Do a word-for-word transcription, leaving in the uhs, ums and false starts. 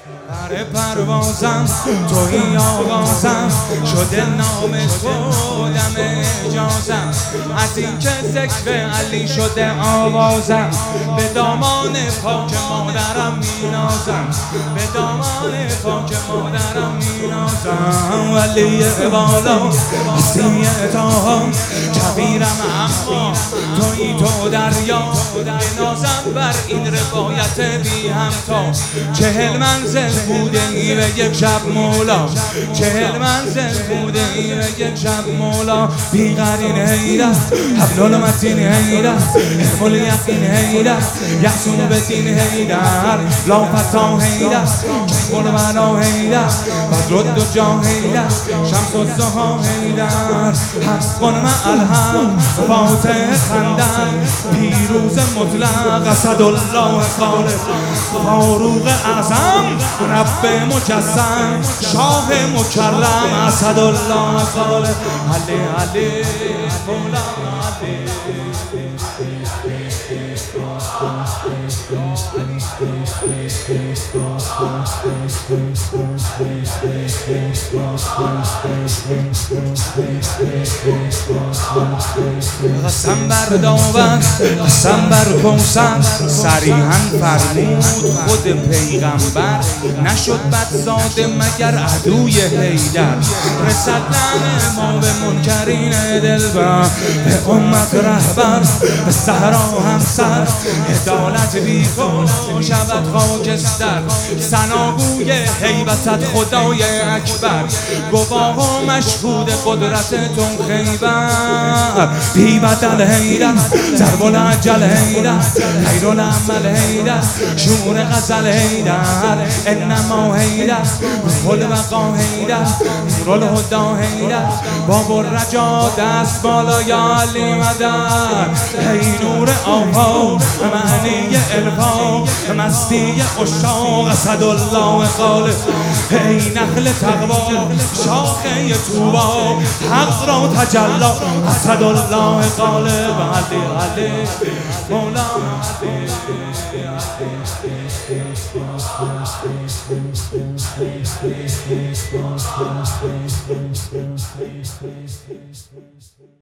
پر پروازم توی آغازم شده نام خودم اجازم از این که ذکر علی شده آوازم به دامان پاک مادرم مینازم به دامان پاک مادرم مینازم ولی بالا سی تاها کبیرم اما توی تو دریا بنازم بر این روایت بی همتا چهل منزل بوده ای به یک شب مولا چهل منزل بوده ای به یک شب مولا بی قرین هیدر حبل المتین هیدر علم الیقین هیدر یحسون بدین هیدر لا فتا هیدر کشف البلا هیدر بدر الدجا هیدر شمس الضحی هیدر حق مع الحق فاتح خندر پیروز مطلق اسد الله خالق فاروق اعظم رب مجسم شاه مکرم اسد الله خالق علی علی مولا علی قسم بر داور قسم بر کوثر صریحاً فرمود خود پیغمبر نشد بدزاده مگر عدوی حیدر رسد نعم ما به منکرین دلبر به امت رهبر به صحرا همسر عدالت بی کن شود خاکستر ثناگوی هیبتت خدای اکبر گواه و مشهود قدرتتون خیبر بی بدل هیدر ضرب العجل هیدر خیر العمل هیدر شعور غزل هیدر انما هیدر روح البقا هیدر نور الهدی هیدر باب الرجا دست بالا یا علی مدد ای نور آفاق معنی الفاق مستی عشاق اسد الله خالق ای نخل تقوا شاخه طوبی حق را تجلی اسد الله خالق علی علی مولا علی